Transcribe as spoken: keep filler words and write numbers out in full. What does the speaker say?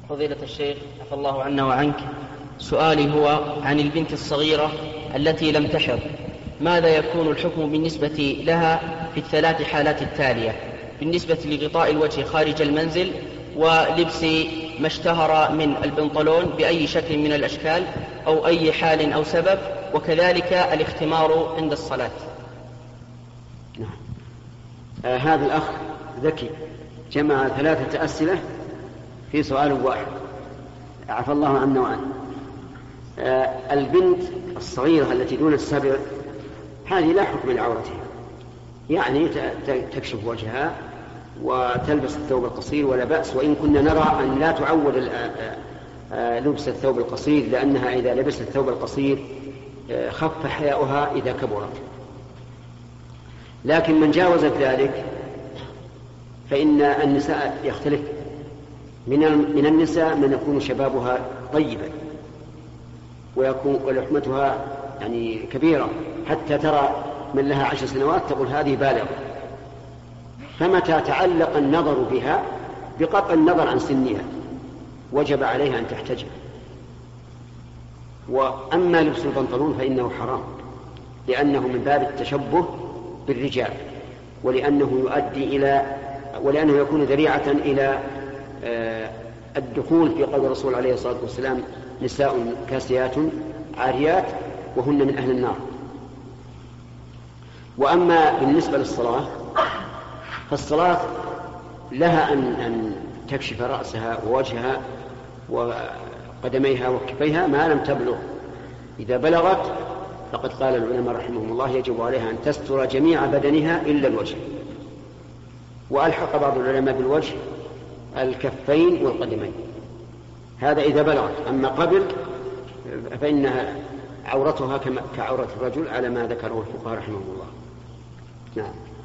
فضيلة الشيخ عفى الله عنا وعنك، سؤالي هو عن البنت الصغيرة التي لم تحض، ماذا يكون الحكم بالنسبة لها في الثلاث حالات التالية بالنسبة لغطاء الوجه خارج المنزل ولبس ما اشتهر من البنطلون بأي شكل من الأشكال أو أي حال أو سبب، وكذلك الاختمار عند الصلاة؟ نعم. آه هذا الأخ ذكي جمع ثلاثة أسئلة في سؤال واحد، عفى الله عنا وعنه. آه البنت الصغيرة التي دون السبع هذه لا حكم لعورتها، يعني تكشف وجهها وتلبس الثوب القصير ولا بأس، وإن كنا نرى أن لا تعود لبس الثوب القصير، لأنها إذا لبست الثوب القصير خف حياؤها إذا كبرت. لكن من جاوزت ذلك فإن النساء يختلف، من النساء من يكون شبابها طيبا ويكون ولحمتها يعني كبيرة، حتى ترى من لها عشر سنوات تقول هذه بالغة، فمتى تعلق النظر بها بقطع النظر عن سنها وجب عليها أن تحتجب. وأما لبس البنطلون فإنه حرام، لأنه من باب التشبه بالرجال، ولأنه يؤدي إلى ولأنه يكون ذريعة إلى الدخول في قول الرسول عليه الصلاة والسلام نساء كاسيات عاريات وهن من أهل النار. وأما بالنسبة للصلاة فالصلاة لها أن, أن تكشف رأسها ووجهها وقدميها وكفيها ما لم تبلغ. إذا بلغت فقد قال العلماء رحمهم الله يجب عليها أن تستر جميع بدنها إلا الوجه، وألحق بعض العلماء بالوجه الكفين والقدمين، هذا إذا بلغت. أما قبل فإنها عورتها كعورة الرجل على ما ذكره الفقهاء رحمهم الله. نعم.